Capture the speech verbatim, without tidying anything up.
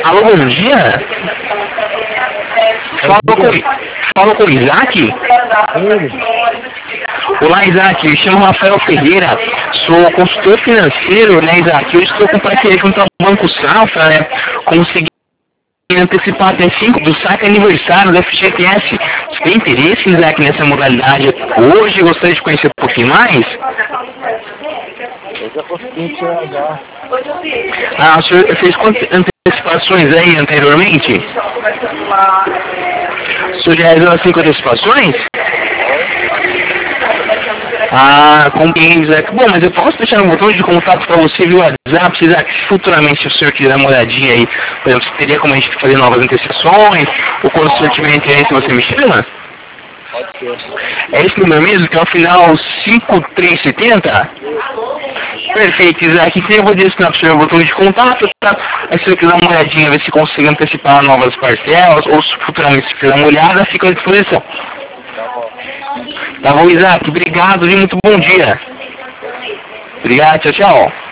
Alô, bom dia. Fala com, fala com o Isaac. Olá, Isaac. Me chamo Rafael Ferreira. Sou consultor financeiro, né, Isaac? Eu estou com parceria junto ao Banco Safra, né? Consegui antecipar até cinco do saque aniversário do F G T S. Você tem interesse, Isaac, nessa modalidade hoje? Gostaria de conhecer um pouquinho mais? Eu já consegui tirar já. Ah, o senhor fez quantas antecipações aí anteriormente? O senhor já realizou cinco antecipações? Ah, compreendo, Isaac. Bom, mas eu posso deixar um botão de contato para você via WhatsApp, Isaac, se futuramente o senhor quiser uma olhadinha aí, por exemplo, se teria como a gente fazer novas antecipações, ou quando o senhor tiver interesse, você me chama? Pode ser. É esse número mesmo, que é o final cinco três sete zero? Perfeito, Isaac. Então eu vou direcionar para o senhor o botão de contato, tá? Aí se eu quiser uma olhadinha, ver se consigo antecipar novas parcelas, ou se futuramente se quiser uma olhada, fica à disposição. Tá bom. Tá bom, Isaac? Obrigado e muito bom dia. Obrigado, tchau, tchau.